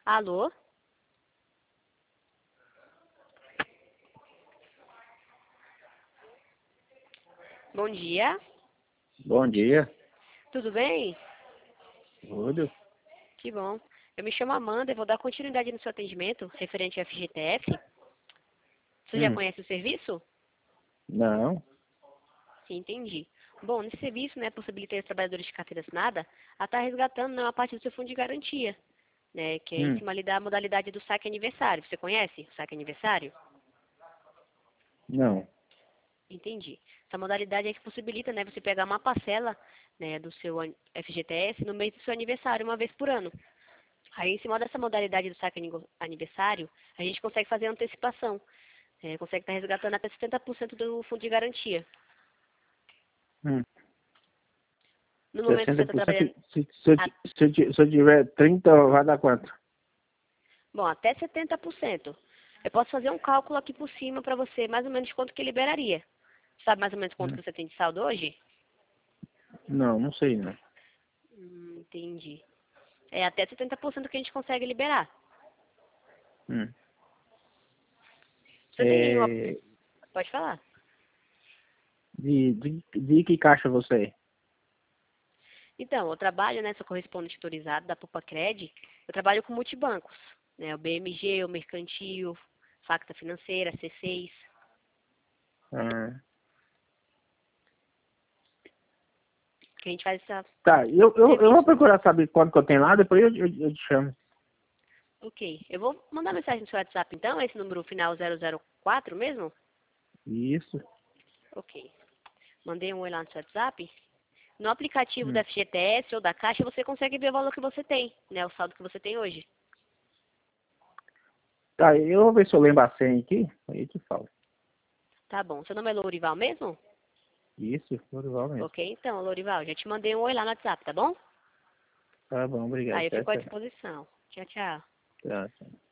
Alô? Bom dia. Bom dia. Tudo bem? Tudo? Que bom. Eu me chamo Amanda e vou dar continuidade no seu atendimento referente ao FGTS. Você já Hum, conhece o serviço? não. Sim, entendi. Bom, nesse serviço, né, possibilita aos trabalhadores de carteira assinada a estar resgatando, né, uma parte do seu fundo de garantia, né, que é em Hum, cima ali da modalidade do saque aniversário. Você conhece o saque aniversário? não. Entendi. Essa modalidade é que possibilita, né, você pegar uma parcela, né, do seu FGTS no mês do seu aniversário, uma vez por ano. Aí, em cima dessa modalidade do saque aniversário, a gente consegue fazer antecipação. Consegue estar resgatando até 70% do fundo de garantia. Hum. No momento que você está 60%. trabalhando, a- Se eu tiver 30, vai dar quanto? bom, até 70%. Eu posso fazer um cálculo aqui por cima para você, mais ou menos quanto que liberaria. Sabe mais ou menos quanto Hum. que você tem de saldo hoje? Não, não sei, não. Entendi. É até 70% que a gente consegue liberar. Hum. Você tem uma... É, Pode falar. de que caixa você é? Então, eu trabalho, né, sou correspondente autorizado da Pupacred. Eu trabalho com multibancos, né, o BMG, o Mercantil, Facta Financeira, C6, Ah, que a gente faz tá, eu vou serviço. procurar saber quanto que eu tenho lá, depois eu te chamo. Ok, eu vou mandar mensagem no seu WhatsApp então, esse número final 004 mesmo? Isso. Ok, mandei um oi lá no seu WhatsApp. No aplicativo da Hum. FGTS ou da Caixa, você consegue ver o valor que você tem, né, o saldo que você tem hoje. Tá, eu vou ver se eu lembro a senha aqui, aí eu te falo. Tá bom, seu nome é Lourival mesmo? Isso, Dorival mesmo. Ok, então, Lourival, já te mandei um oi lá no WhatsApp, tá bom? Tá bom, obrigado. Aí eu Tchau, fico à tchau. disposição. Tchau, tchau. Tchau, tchau.